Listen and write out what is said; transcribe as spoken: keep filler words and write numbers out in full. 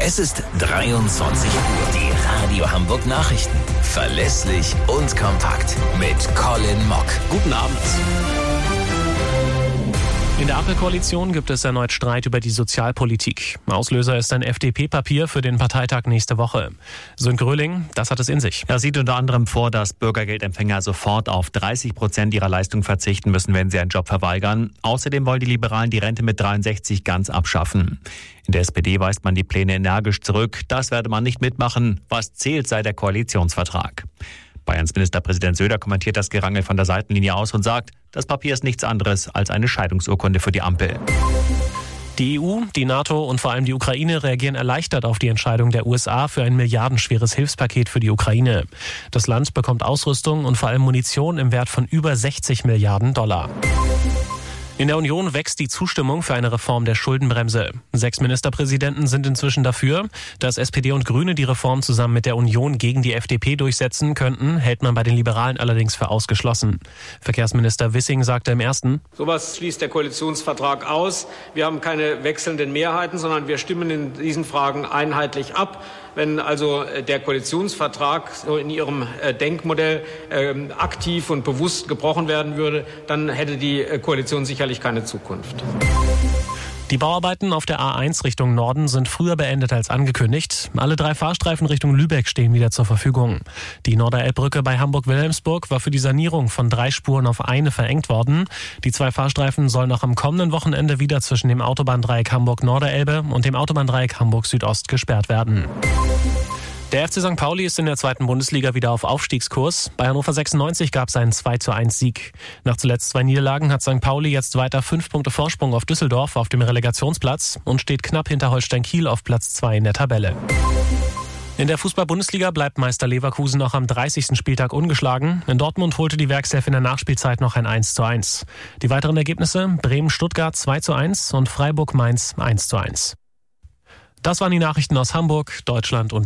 Es ist dreiundzwanzig Uhr. Die Radio Hamburg Nachrichten. Verlässlich und kompakt mit Colin Mock. Guten Abend. In der Ampelkoalition gibt es erneut Streit über die Sozialpolitik. Auslöser ist ein F D P-Papier für den Parteitag nächste Woche. Sönke Röhling, das hat es in sich. Er sieht unter anderem vor, dass Bürgergeldempfänger sofort auf dreißig Prozent ihrer Leistung verzichten müssen, wenn sie einen Job verweigern. Außerdem wollen die Liberalen die Rente mit dreiundsechzig ganz abschaffen. In der S P D weist man die Pläne energisch zurück. Das werde man nicht mitmachen. Was zählt, sei der Koalitionsvertrag. Bayerns Ministerpräsident Söder kommentiert das Gerangel von der Seitenlinie aus und sagt, das Papier ist nichts anderes als eine Scheidungsurkunde für die Ampel. Die E U, die NATO und vor allem die Ukraine reagieren erleichtert auf die Entscheidung der U S A für ein milliardenschweres Hilfspaket für die Ukraine. Das Land bekommt Ausrüstung und vor allem Munition im Wert von über sechzig Milliarden Dollar. In der Union wächst die Zustimmung für eine Reform der Schuldenbremse. Sechs Ministerpräsidenten sind inzwischen dafür. Dass S P D und Grüne die Reform zusammen mit der Union gegen die F D P durchsetzen könnten, hält man bei den Liberalen allerdings für ausgeschlossen. Verkehrsminister Wissing sagte im ersten: Sowas schließt der Koalitionsvertrag aus. Wir haben keine wechselnden Mehrheiten, sondern wir stimmen in diesen Fragen einheitlich ab. Wenn also der Koalitionsvertrag so in Ihrem Denkmodell äh, aktiv und bewusst gebrochen werden würde, dann hätte die Koalition sicherlich keine Zukunft. Die Bauarbeiten auf der A eins Richtung Norden sind früher beendet als angekündigt. Alle drei Fahrstreifen Richtung Lübeck stehen wieder zur Verfügung. Die Norderelbbrücke bei Hamburg-Wilhelmsburg war für die Sanierung von drei Spuren auf eine verengt worden. Die zwei Fahrstreifen sollen noch am kommenden Wochenende wieder zwischen dem Autobahndreieck Hamburg-Norderelbe und dem Autobahndreieck Hamburg-Südost gesperrt werden. Der F C Sankt Pauli ist in der zweiten Bundesliga wieder auf Aufstiegskurs. Bei Hannover sechsundneunzig gab es einen zwei zu eins Sieg. Nach zuletzt zwei Niederlagen hat Sankt Pauli jetzt weiter fünf Punkte Vorsprung auf Düsseldorf auf dem Relegationsplatz und steht knapp hinter Holstein Kiel auf Platz zwei in der Tabelle. In der Fußball-Bundesliga bleibt Meister Leverkusen noch am dreißigsten Spieltag ungeschlagen. In Dortmund holte die Werkself in der Nachspielzeit noch ein eins zu eins. Die weiteren Ergebnisse: Bremen-Stuttgart zwei zu eins und Freiburg-Mainz eins zu eins. Das waren die Nachrichten aus Hamburg, Deutschland und